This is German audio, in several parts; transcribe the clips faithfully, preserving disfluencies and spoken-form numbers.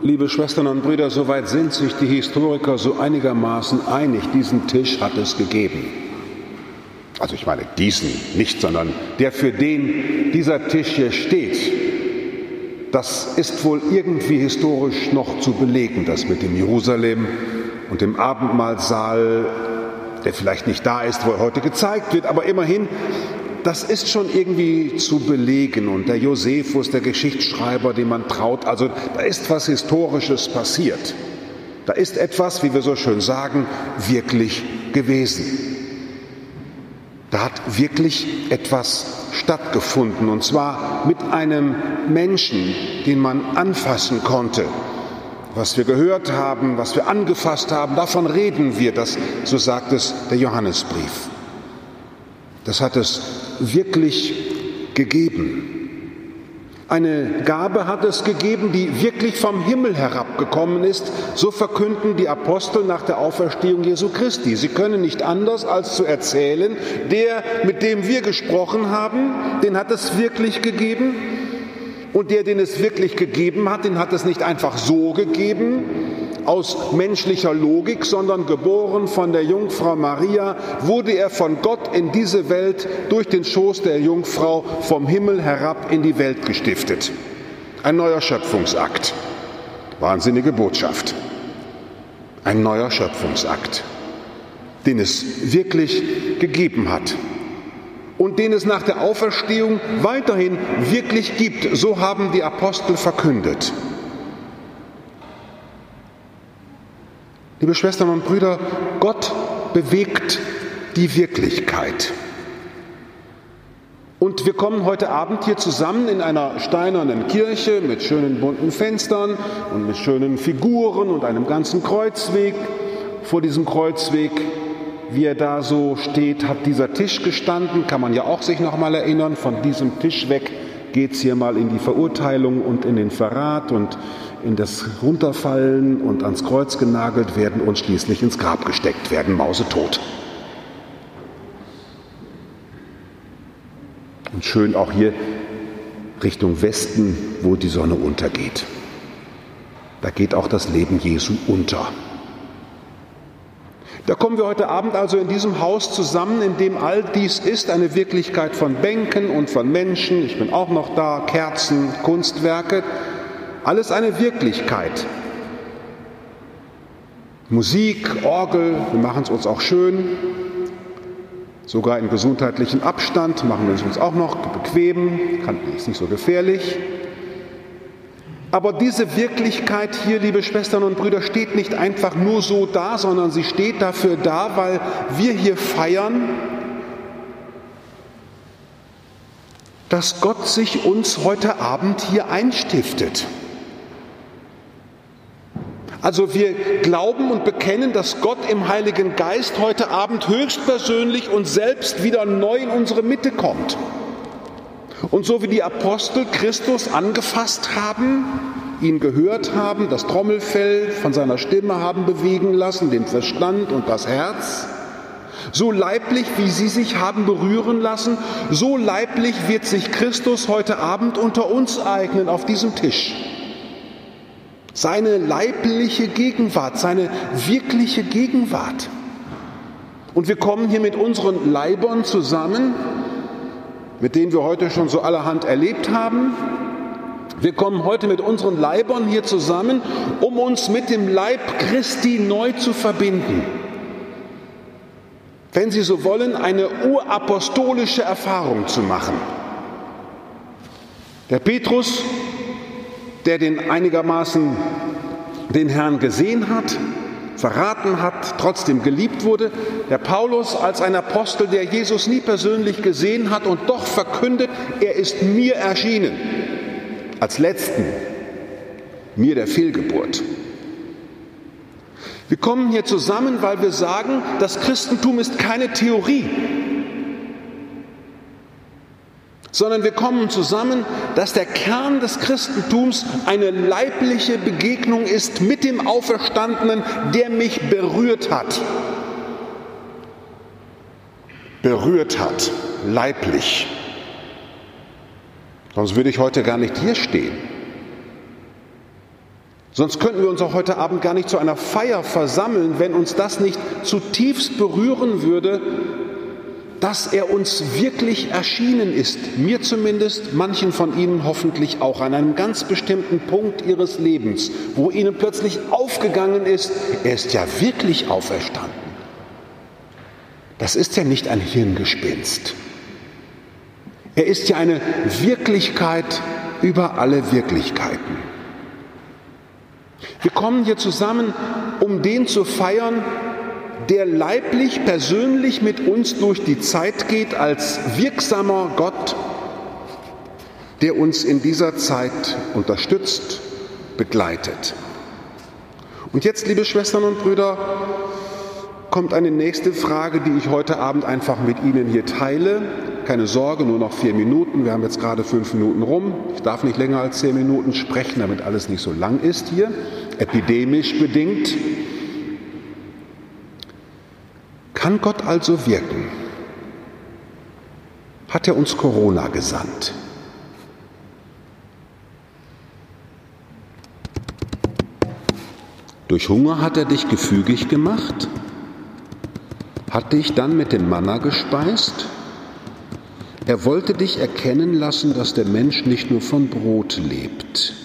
Liebe Schwestern und Brüder, soweit sind sich die Historiker so einigermaßen einig, diesen Tisch hat es gegeben. Also ich meine diesen nicht, sondern der, für den dieser Tisch hier steht. Das ist wohl irgendwie historisch noch zu belegen, das mit dem Jerusalem und dem Abendmahlsaal, der vielleicht nicht da ist, wo er heute gezeigt wird, aber immerhin, das ist schon irgendwie zu belegen. Und der Josephus, der Geschichtsschreiber, dem man traut, also da ist was Historisches passiert. Da ist etwas, wie wir so schön sagen, wirklich gewesen. Da hat wirklich etwas stattgefunden, und zwar mit einem Menschen, den man anfassen konnte. Was wir gehört haben, was wir angefasst haben, davon reden wir, das, so sagt es der Johannesbrief. Das hat es wirklich gegeben. Eine Gabe hat es gegeben, die wirklich vom Himmel herabgekommen ist. So verkünden die Apostel nach der Auferstehung Jesu Christi. Sie können nicht anders, als zu erzählen, der, mit dem wir gesprochen haben, den hat es wirklich gegeben. Und der, den es wirklich gegeben hat, den hat es nicht einfach so gegeben, aus menschlicher Logik, sondern geboren von der Jungfrau Maria, wurde er von Gott in diese Welt durch den Schoß der Jungfrau vom Himmel herab in die Welt gestiftet. Ein neuer Schöpfungsakt. Wahnsinnige Botschaft. Ein neuer Schöpfungsakt, den es wirklich gegeben hat. Und den es nach der Auferstehung weiterhin wirklich gibt. So haben die Apostel verkündet. Liebe Schwestern und Brüder, Gott bewegt die Wirklichkeit. Und wir kommen heute Abend hier zusammen in einer steinernen Kirche mit schönen bunten Fenstern und mit schönen Figuren und einem ganzen Kreuzweg. Vor diesem Kreuzweg, wie er da so steht, hat dieser Tisch gestanden, kann man ja auch sich noch mal erinnern. Von diesem Tisch weg geht es hier mal in die Verurteilung und in den Verrat und in das Runterfallen und ans Kreuz genagelt werden und schließlich ins Grab gesteckt werden, mausetot. Und schön auch hier Richtung Westen, wo die Sonne untergeht. Da geht auch das Leben Jesu unter. Da kommen wir heute Abend also in diesem Haus zusammen, in dem all dies ist, eine Wirklichkeit von Bänken und von Menschen. Ich bin auch noch da, Kerzen, Kunstwerke, alles eine Wirklichkeit. Musik, Orgel, wir machen es uns auch schön, sogar in gesundheitlichem Abstand machen wir es uns auch noch bequem, ist nicht so gefährlich. Aber diese Wirklichkeit hier, liebe Schwestern und Brüder, steht nicht einfach nur so da, sondern sie steht dafür da, weil wir hier feiern, dass Gott sich uns heute Abend hier einstiftet. Also wir glauben und bekennen, dass Gott im Heiligen Geist heute Abend höchstpersönlich und selbst wieder neu in unsere Mitte kommt. Und so wie die Apostel Christus angefasst haben, ihn gehört haben, das Trommelfell von seiner Stimme haben bewegen lassen, den Verstand und das Herz, so leiblich, wie sie sich haben berühren lassen, so leiblich wird sich Christus heute Abend unter uns eignen auf diesem Tisch. Seine leibliche Gegenwart, seine wirkliche Gegenwart. Und wir kommen hier mit unseren Leibern zusammen, mit denen wir heute schon so allerhand erlebt haben. Wir kommen heute mit unseren Leibern hier zusammen, um uns mit dem Leib Christi neu zu verbinden. Wenn Sie so wollen, eine urapostolische Erfahrung zu machen. Der Petrus, der den einigermaßen den Herrn gesehen hat, verraten hat, trotzdem geliebt wurde. Der Paulus als ein Apostel, der Jesus nie persönlich gesehen hat und doch verkündet, er ist mir erschienen. Als Letzten, mir der Fehlgeburt. Wir kommen hier zusammen, weil wir sagen, das Christentum ist keine Theorie, sondern wir kommen zusammen, dass der Kern des Christentums eine leibliche Begegnung ist mit dem Auferstandenen, der mich berührt hat. Berührt hat, leiblich. Sonst würde ich heute gar nicht hier stehen. Sonst könnten wir uns auch heute Abend gar nicht zu einer Feier versammeln, wenn uns das nicht zutiefst berühren würde, dass er uns wirklich erschienen ist, mir zumindest, manchen von Ihnen hoffentlich auch, an einem ganz bestimmten Punkt Ihres Lebens, wo Ihnen plötzlich aufgegangen ist, er ist ja wirklich auferstanden. Das ist ja nicht ein Hirngespinst. Er ist ja eine Wirklichkeit über alle Wirklichkeiten. Wir kommen hier zusammen, um den zu feiern, der leiblich, persönlich mit uns durch die Zeit geht als wirksamer Gott, der uns in dieser Zeit unterstützt, begleitet. Und jetzt, liebe Schwestern und Brüder, kommt eine nächste Frage, die ich heute Abend einfach mit Ihnen hier teile. Keine Sorge, nur noch vier Minuten. Wir haben jetzt gerade fünf Minuten rum. Ich darf nicht länger als zehn Minuten sprechen, damit alles nicht so lang ist hier, epidemisch bedingt. Kann Gott also wirken? Hat er uns Corona gesandt? Durch Hunger hat er dich gefügig gemacht? Hat dich dann mit dem Manna gespeist? Er wollte dich erkennen lassen, dass der Mensch nicht nur von Brot lebt.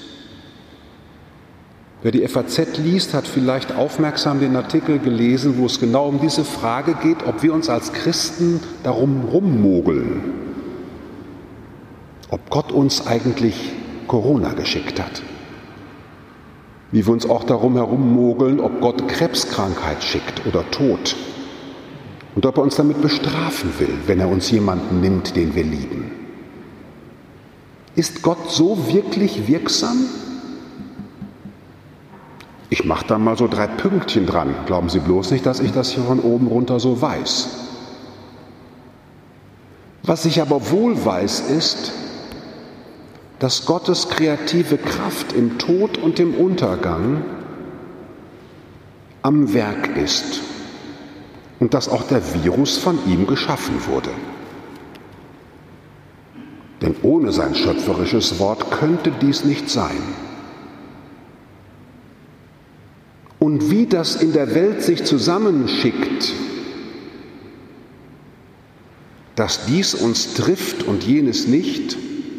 Wer die F A Z liest, hat vielleicht aufmerksam den Artikel gelesen, wo es genau um diese Frage geht, ob wir uns als Christen darum rummogeln, ob Gott uns eigentlich Corona geschickt hat. Wie wir uns auch darum herummogeln, ob Gott Krebskrankheit schickt oder Tod. Und ob er uns damit bestrafen will, wenn er uns jemanden nimmt, den wir lieben. Ist Gott so wirklich wirksam? Ich mache da mal so drei Pünktchen dran. Glauben Sie bloß nicht, dass ich das hier von oben runter so weiß. Was ich aber wohl weiß, ist, dass Gottes kreative Kraft im Tod und im Untergang am Werk ist. Und dass auch der Virus von ihm geschaffen wurde. Denn ohne sein schöpferisches Wort könnte dies nicht sein. Und wie das in der Welt sich zusammenschickt, dass dies uns trifft und jenes nicht,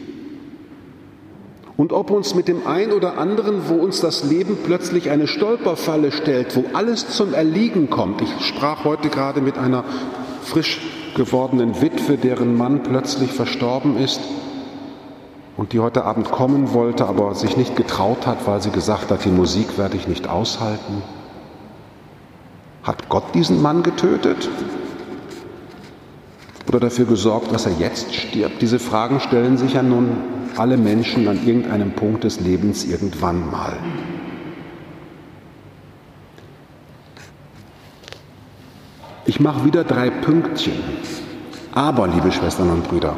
und ob uns mit dem einen oder anderen, wo uns das Leben plötzlich eine Stolperfalle stellt, wo alles zum Erliegen kommt. Ich sprach heute gerade mit einer frisch gewordenen Witwe, deren Mann plötzlich verstorben ist und die heute Abend kommen wollte, aber sich nicht getraut hat, weil sie gesagt hat, die Musik werde ich nicht aushalten. Hat Gott diesen Mann getötet? Oder dafür gesorgt, dass er jetzt stirbt? Diese Fragen stellen sich ja nun alle Menschen an irgendeinem Punkt des Lebens irgendwann mal. Ich mache wieder drei Pünktchen. Aber, liebe Schwestern und Brüder,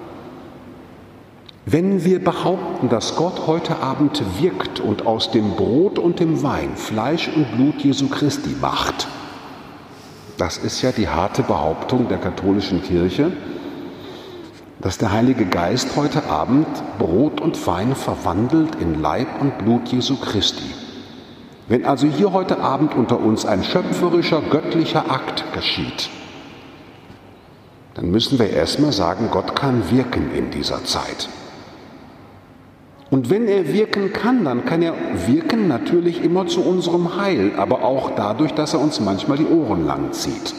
wenn wir behaupten, dass Gott heute Abend wirkt und aus dem Brot und dem Wein Fleisch und Blut Jesu Christi macht, das ist ja die harte Behauptung der katholischen Kirche, dass der Heilige Geist heute Abend Brot und Wein verwandelt in Leib und Blut Jesu Christi. Wenn also hier heute Abend unter uns ein schöpferischer, göttlicher Akt geschieht, dann müssen wir erstmal sagen, Gott kann wirken in dieser Zeit. Und wenn er wirken kann, dann kann er wirken natürlich immer zu unserem Heil, aber auch dadurch, dass er uns manchmal die Ohren lang zieht.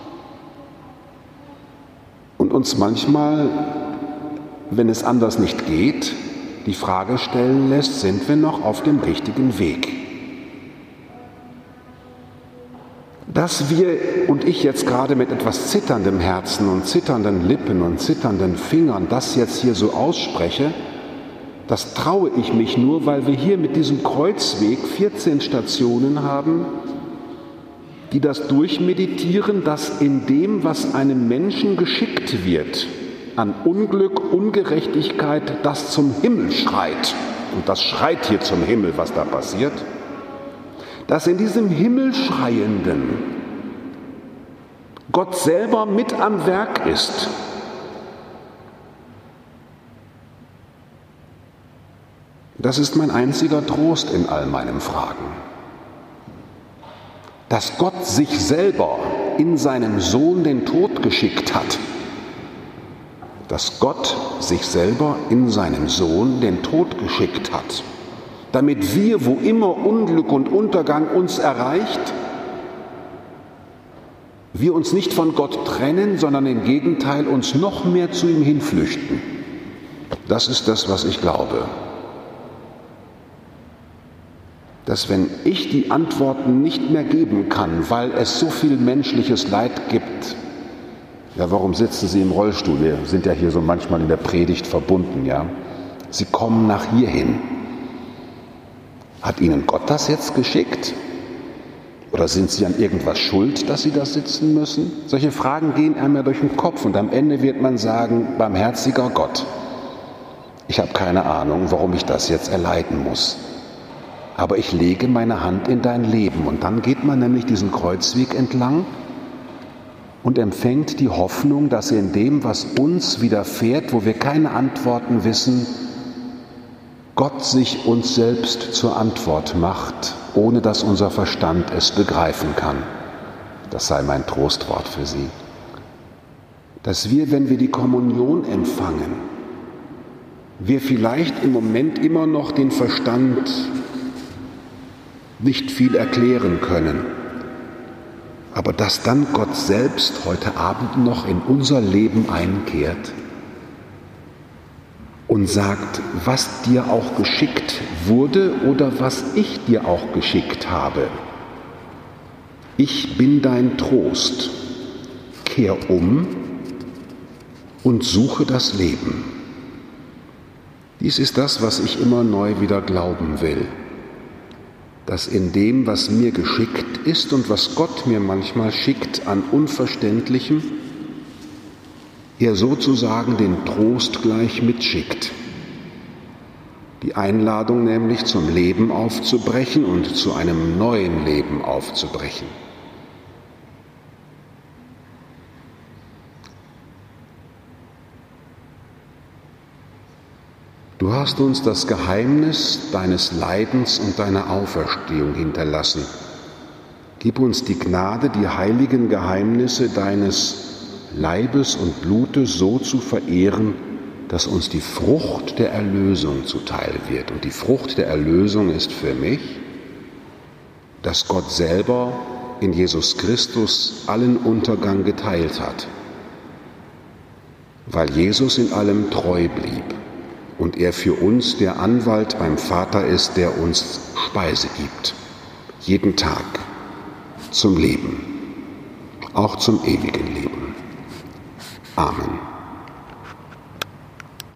Und uns manchmal, wenn es anders nicht geht, die Frage stellen lässt, sind wir noch auf dem richtigen Weg? Dass wir und ich jetzt gerade mit etwas zitterndem Herzen und zitternden Lippen und zitternden Fingern das jetzt hier so ausspreche, das traue ich mich nur, weil wir hier mit diesem Kreuzweg vierzehn Stationen haben, die das durchmeditieren, dass in dem, was einem Menschen geschickt wird, an Unglück, Ungerechtigkeit, das zum Himmel schreit, und das schreit hier zum Himmel, was da passiert, dass in diesem Himmelschreienden Gott selber mit am Werk ist. das ist mein einziger Trost in all meinen Fragen, dass Gott sich selber in seinem Sohn den Tod geschickt hat, dass Gott sich selber in seinem Sohn den Tod geschickt hat, damit wir, wo immer Unglück und Untergang uns erreicht, wir uns nicht von Gott trennen, sondern im Gegenteil uns noch mehr zu ihm hinflüchten. Das ist das, was ich glaube. Dass wenn ich die Antworten nicht mehr geben kann, weil es so viel menschliches Leid gibt, ja, warum sitzen Sie im Rollstuhl? Wir sind ja hier so manchmal in der Predigt verbunden, ja. Sie kommen nach hierhin. Hat Ihnen Gott das jetzt geschickt? Oder sind Sie an irgendwas schuld, dass Sie da sitzen müssen? Solche Fragen gehen einem ja durch den Kopf und am Ende wird man sagen, barmherziger Gott, ich habe keine Ahnung, warum ich das jetzt erleiden muss. Aber ich lege meine Hand in dein Leben. Und dann geht man nämlich diesen Kreuzweg entlang und empfängt die Hoffnung, dass in dem, was uns widerfährt, wo wir keine Antworten wissen, Gott sich uns selbst zur Antwort macht, ohne dass unser Verstand es begreifen kann. Das sei mein Trostwort für Sie. Dass wir, wenn wir die Kommunion empfangen, wir vielleicht im Moment immer noch den Verstand nicht viel erklären können, aber dass dann Gott selbst heute Abend noch in unser Leben einkehrt und sagt, was dir auch geschickt wurde oder was ich dir auch geschickt habe. Ich bin dein Trost. Kehr um und suche das Leben. Dies ist das, was ich immer neu wieder glauben will. Dass in dem, was mir geschickt ist und was Gott mir manchmal schickt an Unverständlichem, er sozusagen den Trost gleich mitschickt. Die Einladung nämlich zum Leben aufzubrechen und zu einem neuen Leben aufzubrechen. Du hast uns das Geheimnis deines Leidens und deiner Auferstehung hinterlassen. Gib uns die Gnade, die heiligen Geheimnisse deines Leibes und Blutes so zu verehren, dass uns die Frucht der Erlösung zuteil wird. Und die Frucht der Erlösung ist für mich, dass Gott selber in Jesus Christus allen Untergang geteilt hat, weil Jesus in allem treu blieb. Und er für uns der Anwalt beim Vater ist, der uns Speise gibt, jeden Tag zum Leben, auch zum ewigen Leben. Amen.